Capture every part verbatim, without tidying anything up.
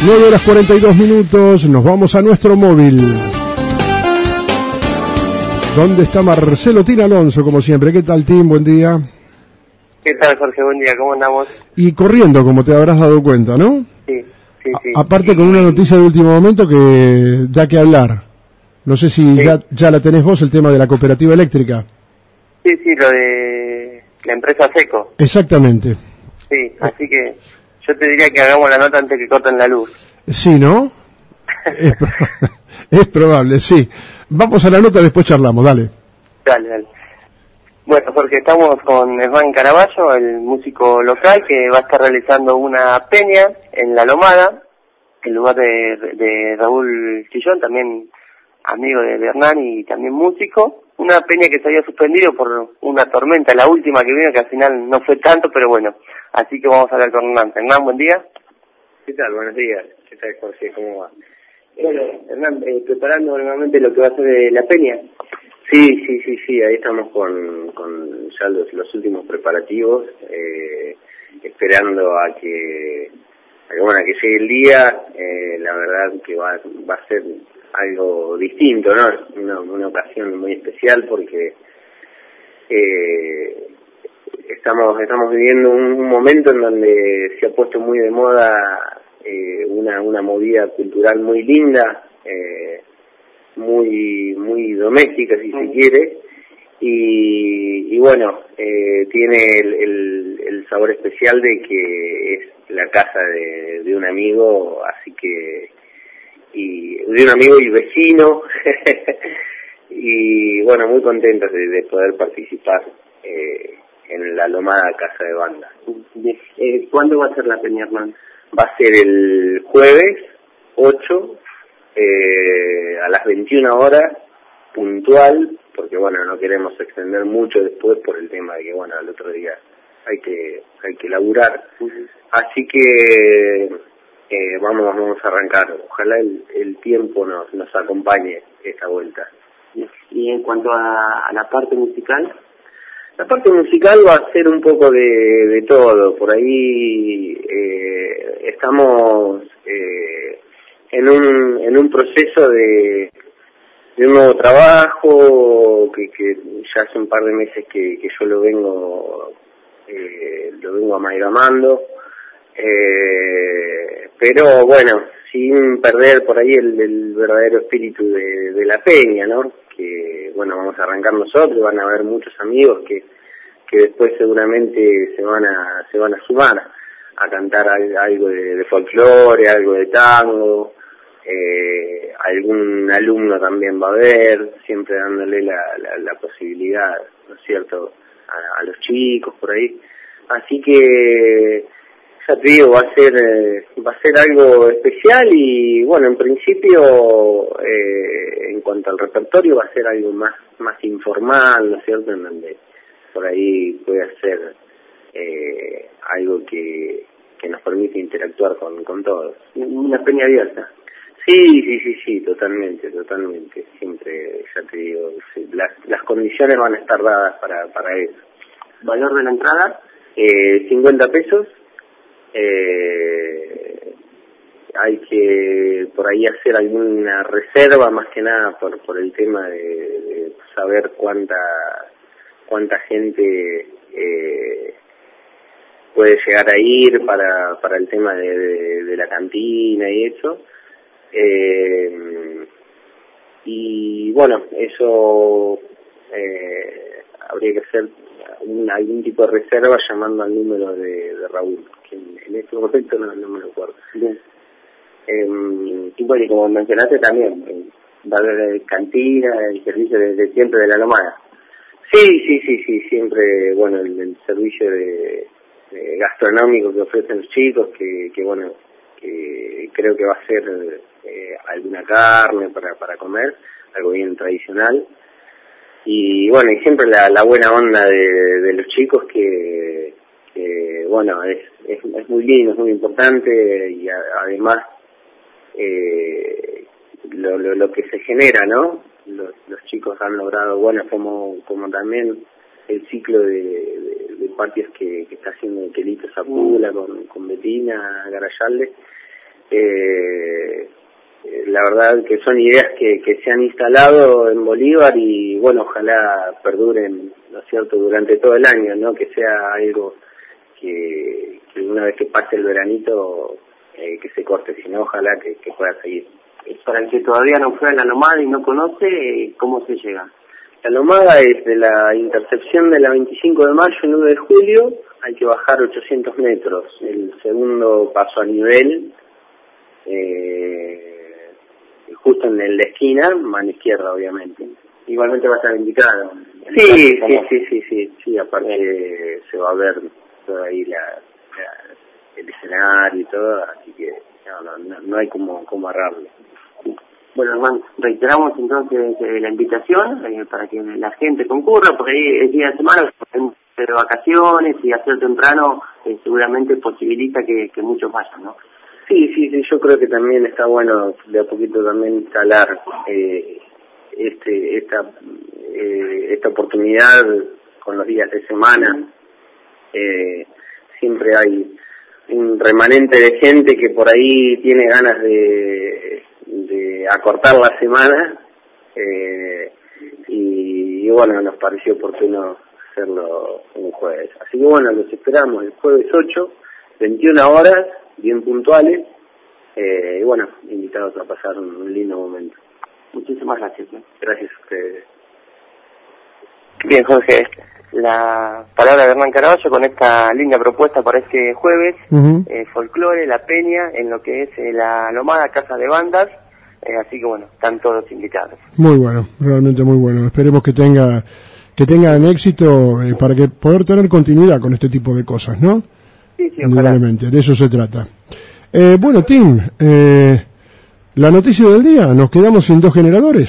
nueve horas cuarenta y dos minutos, nos vamos a nuestro móvil. ¿Dónde está Marcelo Tin Alonso, como siempre? ¿Qué tal, Tim? Buen día. ¿Qué tal, Jorge? Buen día, ¿cómo andamos? Y corriendo, como te habrás dado cuenta, ¿no? Sí, sí, sí. A- aparte con una noticia de último momento que da que hablar. No sé si Sí. ya, ya la tenés vos, el tema de la cooperativa eléctrica. Sí, sí, lo de la empresa Seco. Exactamente. Sí, así que yo te diría que hagamos la nota antes que corten la luz. Sí, ¿no? Es, pro- es probable, sí. Vamos a la nota, después charlamos, dale. Dale, dale. Bueno, porque estamos con Hernán Caraballo, el músico local, que va a estar realizando una peña en La Lomada, en lugar de, de Raúl Chillón, también amigo de Hernán y también músico. Una peña que se había suspendido por una tormenta, la última que vino, que al final no fue tanto, pero bueno. Así que vamos a hablar con Hernán. Hernán, buen día. ¿Qué tal? Buenos días. ¿Qué tal, Jorge? ¿Cómo va? Bueno, Hernán, eh, preparando nuevamente lo que va a ser eh, la peña. Sí, sí, sí, sí. Ahí estamos con, con ya los, los últimos preparativos, eh, esperando a que, a que, bueno, a que llegue el día. Eh, la verdad que va, va a ser algo distinto, ¿no? Una, una ocasión muy especial porque eh, estamos, estamos viviendo un, un momento en donde se ha puesto muy de moda eh, una, una movida cultural muy linda, eh, muy muy doméstica si se quiere, y, y bueno, eh, tiene el, el, el sabor especial de que es la casa de, de un amigo, así que, y de un amigo y vecino, y bueno, muy contentos de, de poder participar eh, en la Lomada Casa de Banda. Eh, ¿Cuándo va a ser la peña, Hernán? Va a ser el jueves ocho, eh, a las veintiuna horas, puntual, porque bueno, no queremos extender mucho después por el tema de que bueno, al otro día hay que hay que laburar. Uh-huh. Así que eh, vamos vamos a arrancar. Ojalá el, el tiempo nos, nos acompañe esta vuelta. Y en cuanto a, a la parte musical, la parte musical va a ser un poco de, de todo. Por ahí eh, estamos eh, en un en un proceso de, de un nuevo trabajo que, que ya hace un par de meses que, que yo lo vengo eh, lo vengo amalgamando, eh, pero bueno, sin perder por ahí el, el verdadero espíritu de, de la peña, ¿no? Que bueno, vamos a arrancar nosotros, van a haber muchos amigos que que después seguramente se van a se van a sumar a cantar algo de, de folclore, algo de tango, eh, algún alumno también va a haber, siempre dándole la, la, la posibilidad, ¿no es cierto?, a, a los chicos por ahí. Así que ya te digo, va a ser eh, va a ser algo especial y bueno, en principio eh, en cuanto al repertorio va a ser algo más más informal, ¿no es cierto?, en donde por ahí puede ser eh, algo que, que nos permite interactuar con, con todos. Una peña abierta. Sí, sí, sí, sí, totalmente, totalmente. Siempre, ya te digo, sí, las, las condiciones van a estar dadas para, para eso. ¿Valor de la entrada? Eh, cincuenta pesos. Eh, hay que por ahí hacer alguna reserva, más que nada por, por el tema de, de saber cuánta cuánta gente eh, puede llegar a ir para para el tema de, de, de la cantina y eso. Eh, y bueno, eso eh, habría que hacer un, algún tipo de reserva llamando al número de, de Raúl, que en, en este momento no, no me lo acuerdo. Bien. Eh, y bueno, y como mencionaste también, eh, va a haber cantina, el servicio de, de siempre de la Lomada. Sí, sí, sí, sí, siempre, bueno, el, el servicio de, de gastronómico que ofrecen los chicos, que, que bueno, que creo que va a ser eh, alguna carne para, para comer, algo bien tradicional. Y bueno, y siempre la, la buena onda de, de los chicos que, que bueno, es, es, es muy lindo, es muy importante y a, además eh, lo, lo, lo que se genera, ¿no? Los, los chicos han logrado, bueno, como como también el ciclo de, de, de partios que, que está haciendo Quelito Zapula con, con Betina Garayalde, Eh, la verdad que son ideas que, que se han instalado en Bolívar y bueno, ojalá perduren, ¿no es cierto?, durante todo el año, ¿no? Que sea algo que, que una vez que pase el veranito, eh, que se corte, si no, ojalá que, que pueda seguir. Para el que todavía no fue a la Lomada y no conoce, ¿cómo se llega? La Lomada es de la intercepción de la veinticinco de mayo al nueve de julio, hay que bajar ochocientos metros, el segundo paso a nivel, eh, justo en el de esquina, mano izquierda obviamente. Igualmente va a estar indicado. Sí, sí, sí, sí, sí, sí, aparte eh, se va a ver toda ahí la, la, el escenario y todo, así que no, no, no hay como, como errarle. Bueno, hermano, reiteramos entonces eh, la invitación eh, para que la gente concurra, porque ahí es día de semana, de vacaciones y hacer temprano eh, seguramente posibilita que, que muchos vayan, ¿no? Sí, sí, sí, yo creo que también está bueno de a poquito también instalar eh, este esta eh, esta oportunidad con los días de semana. Eh, siempre hay un remanente de gente que por ahí tiene ganas de de acortar la semana eh, y, y bueno, nos pareció oportuno hacerlo un jueves. Así que bueno, los esperamos el jueves ocho, veintiuna horas, bien puntuales, eh, y bueno, invitados a pasar un, un lindo momento. Muchísimas gracias. ¿eh? Gracias a ustedes. Bien, Jorge, la palabra de Hernán Caraballo con esta linda propuesta para este jueves, uh-huh. eh, folclore, la peña, en lo que es eh, la Lomada Casa de Bandas, eh, así que bueno, están todos invitados. Muy bueno, realmente muy bueno. Esperemos que tenga que tengan éxito eh, para que poder tener continuidad con este tipo de cosas, ¿no? Sí, sí, ojalá. De eso se trata. Eh, bueno, Tim, eh, la noticia del día, nos quedamos sin dos generadores.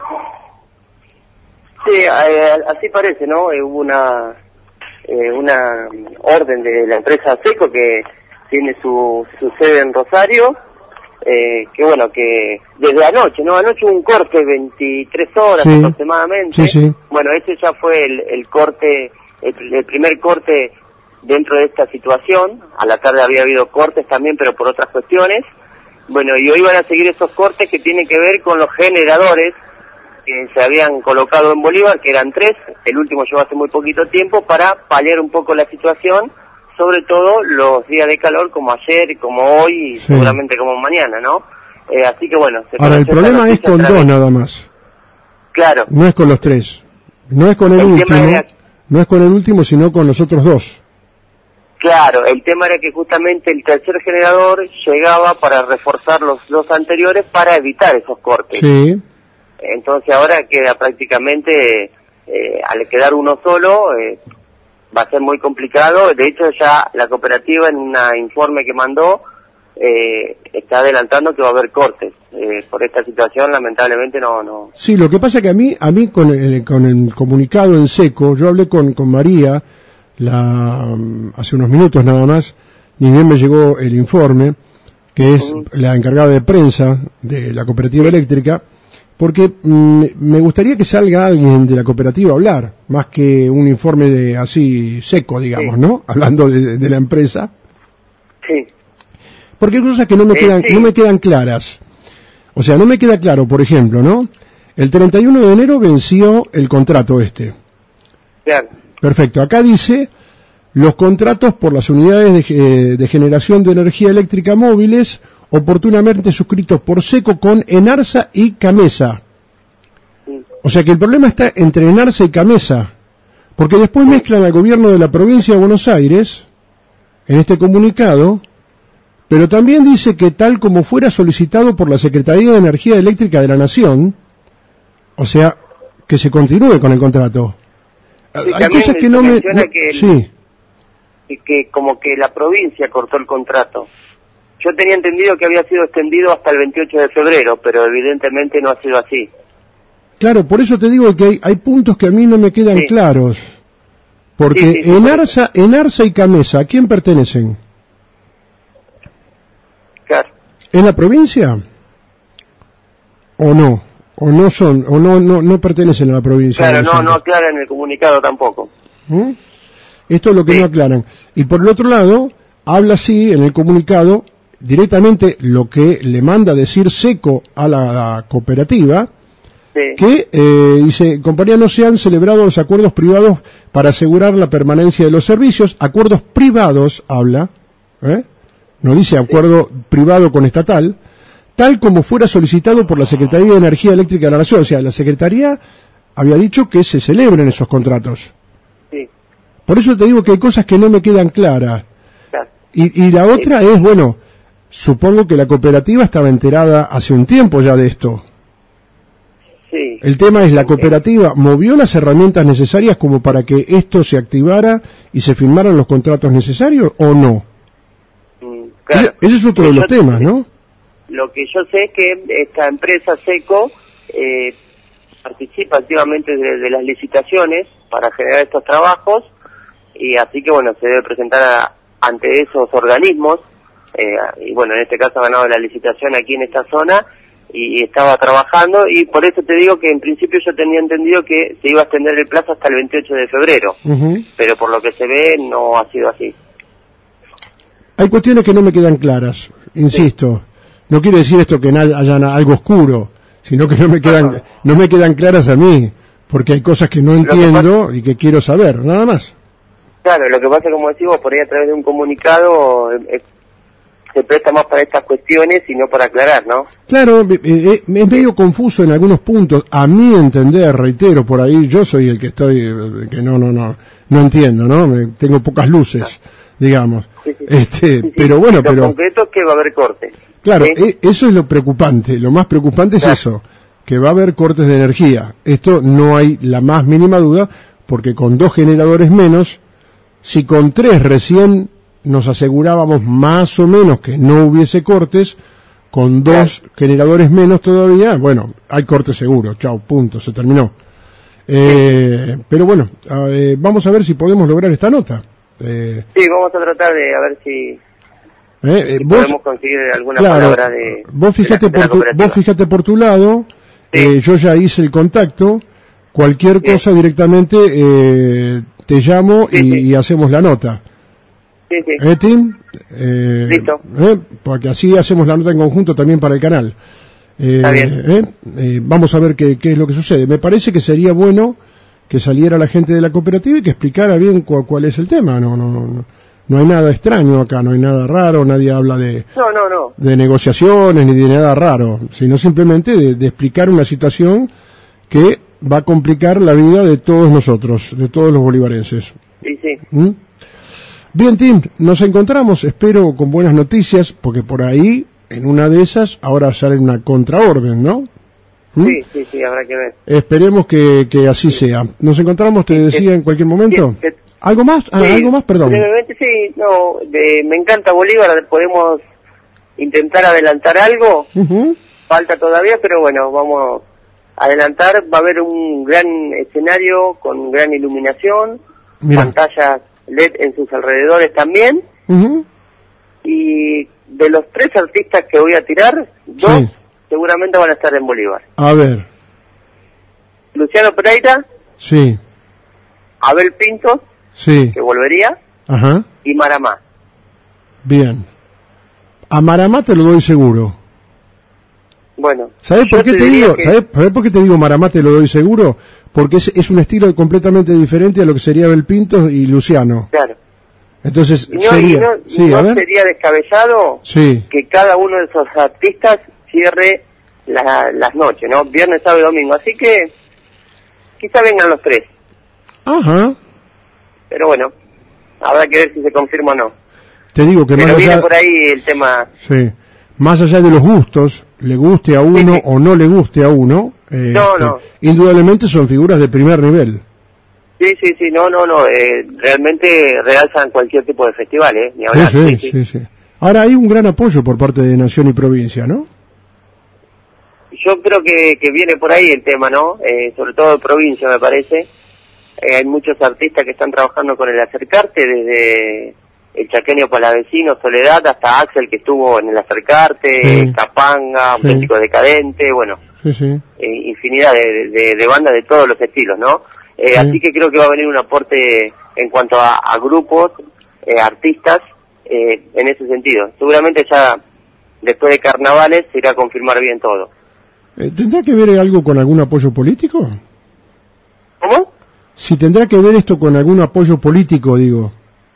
Sí, eh, así parece, ¿no? Eh, hubo una eh, una orden de la empresa Seco que tiene su, su sede en Rosario, eh, que bueno, que desde anoche, ¿no? Anoche hubo un corte de veintitrés horas sí, aproximadamente. Sí, sí. Bueno, ese ya fue el, el corte, el, el primer corte dentro de esta situación. A la tarde había habido cortes también, pero por otras cuestiones. Bueno, y hoy van a seguir esos cortes que tienen que ver con los generadores que se habían colocado en Bolívar, que eran tres, el último llegó hace muy poquito tiempo, para paliar un poco la situación, sobre todo los días de calor como ayer, como hoy y sí, seguramente como mañana, ¿no? Eh, así que bueno. Se Ahora, el problema es con dos nada más. Claro. No es con los tres. No es con el, el último, era... no es con el último, sino con los otros dos. Claro, el tema era que justamente el tercer generador llegaba para reforzar los dos anteriores para evitar esos cortes. Sí. Entonces ahora queda prácticamente, eh, al quedar uno solo, eh, va a ser muy complicado. De hecho ya la cooperativa en un informe que mandó eh, está adelantando que va a haber cortes. Eh, por esta situación lamentablemente no... no. Sí, lo que pasa que a mí, a mí con el, con el comunicado en seco, yo hablé con, con María la, hace unos minutos nada más, ni bien me llegó el informe, que es uh-huh. la encargada de prensa de la cooperativa eléctrica, porque mmm, me gustaría que salga alguien de la cooperativa a hablar, más que un informe de, así seco, digamos, sí. ¿no? Hablando de, de la empresa. Sí. Porque hay cosas que no me eh, quedan, sí. no me quedan claras. O sea, no me queda claro, por ejemplo, ¿no? El treinta y uno de enero venció el contrato este. Claro. Perfecto. Acá dice los contratos por las unidades de, de generación de energía eléctrica móviles oportunamente suscritos por Seco con Enarsa y Camesa. O sea que el problema está entre Enarsa y Camesa, porque después mezclan al gobierno de la provincia de Buenos Aires en este comunicado, pero también dice que tal como fuera solicitado por la Secretaría de Energía Eléctrica de la Nación, o sea, que se continúe con el contrato. Sí, hay cosas que no me... No, que el, sí. que como que la provincia cortó el contrato. Yo tenía entendido que había sido extendido hasta el veintiocho de febrero, pero evidentemente no ha sido así. Claro, por eso te digo que hay, hay puntos que a mí no me quedan sí. claros. Porque sí, sí, sí, Enarsa, Enarsa y Camesa, ¿a quién pertenecen? Claro. ¿Es la provincia? ¿O no? ¿O no son, o no no no pertenecen a la provincia? Claro, no, no aclaran el comunicado tampoco. ¿Mm? Esto es lo que sí. no aclaran. Y por el otro lado, habla sí en el comunicado directamente lo que le manda decir Seco a la, la cooperativa, sí. que eh, dice, compañía, no se han celebrado los acuerdos privados para asegurar la permanencia de los servicios, acuerdos privados, habla, ¿eh? no dice acuerdo sí. privado con estatal, tal como fuera solicitado por la Secretaría de Energía Eléctrica de la Nación. O sea, la Secretaría había dicho que se celebren esos contratos. Sí. Por eso te digo que hay cosas que no me quedan claras. Claro. Y, y la otra sí. es, bueno, supongo que la cooperativa estaba enterada hace un tiempo ya de esto. Sí. El tema es, ¿la cooperativa movió las herramientas necesarias como para que esto se activara y se firmaran los contratos necesarios o no? Mm, claro. Ese, ese es otro de los temas, ¿no? Lo que yo sé es que esta empresa Seco eh, participa activamente de, de las licitaciones para generar estos trabajos, y así que bueno, se debe presentar a, ante esos organismos, eh, y bueno, en este caso ha ganado la licitación aquí en esta zona y, y estaba trabajando, y por eso te digo que en principio yo tenía entendido que se iba a extender el plazo hasta el veintiocho de febrero, uh-huh. pero por lo que se ve no ha sido así. Hay cuestiones que no me quedan claras, insisto. Sí. No quiere decir esto que haya algo oscuro, sino que no me quedan, no me quedan claras a mí, porque hay cosas que no entiendo que pasa, y que quiero saber, nada más. Claro, lo que pasa, como decimos, por ahí a través de un comunicado eh, se presta más para estas cuestiones y no para aclarar, ¿no? Claro, eh, eh, es medio confuso en algunos puntos, a mi entender, reitero, por ahí yo soy el que estoy, eh, que no, no, no, no entiendo, ¿no? Me, tengo pocas luces, ah. digamos. Sí, sí. Este, sí, sí. Pero bueno, lo pero... Lo concreto es que va a haber cortes. Claro, ¿sí? Eso es lo preocupante, lo más preocupante claro. es eso, que va a haber cortes de energía. Esto no hay la más mínima duda, porque con dos generadores menos, si con tres recién nos asegurábamos más o menos que no hubiese cortes, con dos claro. generadores menos todavía, bueno, hay cortes seguro, chao, punto, se terminó. Eh, sí. Pero bueno, eh, vamos a ver si podemos lograr esta nota. Eh, sí, vamos a tratar de a ver si... Eh, si vos, podemos conseguir alguna claro, palabra de vos fijate, de la, por, de tu, vos fijate por tu lado, sí. eh, yo ya hice el contacto, cualquier sí. cosa directamente eh, te llamo sí, y, sí. y hacemos la nota. Sí, sí. ¿Eh, Tim? Eh, Listo. Eh, porque así hacemos la nota en conjunto también para el canal. Eh, Está bien. Eh, eh, vamos a ver qué, qué es lo que sucede. Me parece que sería bueno que saliera la gente de la cooperativa y que explicara bien cu cuál es el tema. No, no, no. No hay nada extraño acá, no hay nada raro, nadie habla de, no, no, no. de negociaciones ni de nada raro, sino simplemente de, de explicar una situación que va a complicar la vida de todos nosotros, de todos los bolivarenses. Sí, sí. ¿Mm? Bien, Tim, nos encontramos, espero con buenas noticias, porque por ahí, en una de esas, ahora sale una contraorden, ¿no? ¿Mm? Sí, sí, sí, habrá que ver. Esperemos que, que así sí. sea. Nos encontramos, te decía, en cualquier momento. Sí, ¿Algo más? Ah, sí, ¿algo más? Perdón. Brevemente, sí, no, de, me encanta Bolívar, podemos intentar adelantar algo, uh-huh. falta todavía, pero bueno, vamos a adelantar, va a haber un gran escenario con gran iluminación, Mira. pantallas L E D en sus alrededores también, uh-huh. y de los tres artistas que voy a tirar, dos sí. seguramente van a estar en Bolívar. A ver. Luciano Pereira. Sí. Abel Pintos. Sí. Que volvería. Ajá. Y Maramá. Bien. A Maramá te lo doy seguro. Bueno. ¿Sabes por qué te, te digo? Que... ¿sabes, ¿Sabes por qué te digo Maramá te lo doy seguro? Porque es, es un estilo completamente diferente a lo que sería Abel Pintos y Luciano. Claro. Entonces, y no, sería... Y no, sí, y no a ver. sería descabellado sí. que cada uno de esos artistas cierre la, las noches, ¿no? Viernes, sábado y domingo. Así que quizá vengan los tres. Ajá. Pero bueno, habrá que ver si se confirma o no. Te digo que Pero más viene allá... por ahí el tema... Sí. Más allá de los gustos, le guste a uno sí, sí. o no le guste a uno, eh, no, este, no. indudablemente son figuras de primer nivel. Sí, sí, sí, no, no, no, eh, realmente realzan cualquier tipo de festival, ¿eh? Ni hablar. Sí, sí, sí, sí, sí. Ahora hay un gran apoyo por parte de Nación y Provincia, ¿no? Yo creo que, que viene por ahí el tema, ¿no? Eh, sobre todo de provincia, me parece. Eh, hay muchos artistas que están trabajando con el Acercarte, desde el chaqueño palavecino, Soledad, hasta Axel, que estuvo en el Acercarte, sí. Capanga, sí. México Decadente, bueno, sí, sí. Eh, infinidad de, de, de bandas de todos los estilos, ¿no? Eh, sí. Así que creo que va a venir un aporte en cuanto a, a grupos, eh, artistas, eh, en ese sentido. Seguramente ya después de carnavales se irá a confirmar bien todo. Eh, ¿Tendrá que ver algo con algún apoyo político? ¿Cómo? Si tendrá que ver esto con algún apoyo político, digo.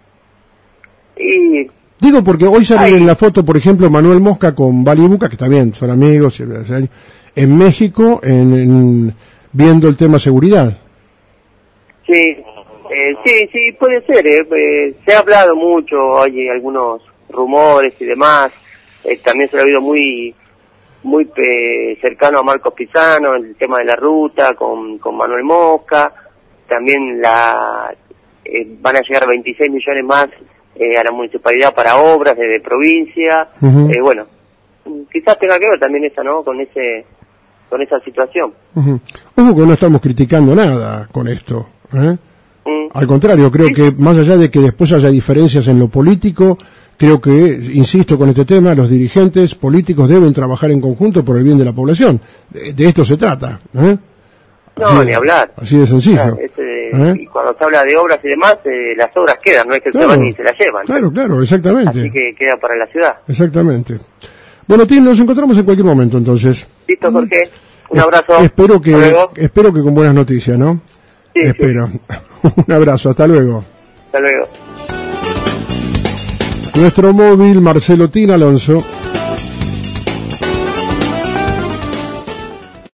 Y... Digo porque hoy sale Ay. en la foto, por ejemplo, Manuel Mosca con Bali Buca, que está bien, son amigos, en México, en, en, viendo el tema seguridad. Sí, eh, sí, sí, puede ser. Eh, eh, se ha hablado mucho, hay algunos rumores y demás. Eh, también se ha habido muy muy eh, cercano a Marcos Pizano, el tema de la ruta con, con Manuel Mosca. También la eh, van a llegar veintiséis millones más eh, a la municipalidad para obras desde provincia. Uh-huh. Eh, bueno, quizás tenga que ver también esa, ¿no? Con ese con esa situación. Uh-huh. Ojo que no estamos criticando nada con esto, ¿eh? Mm. Al contrario, creo ¿Sí? que más allá de que después haya diferencias en lo político, creo que, insisto con este tema, los dirigentes políticos deben trabajar en conjunto por el bien de la población. De, de esto se trata, ¿eh? No, así, ni hablar. Así de sencillo. Claro, ese, ¿eh? Y cuando se habla de obras y demás, eh, las obras quedan, no es que claro, se van y se las llevan. Claro, claro, exactamente. Así que queda para la ciudad. Exactamente. Bueno, Tim, nos encontramos en cualquier momento, entonces. Listo, Jorge. Un abrazo. Espero que, espero que con buenas noticias, ¿no? Sí, espero. Sí. Un abrazo, hasta luego. Hasta luego. Nuestro móvil, Marcelo Tin Alonso.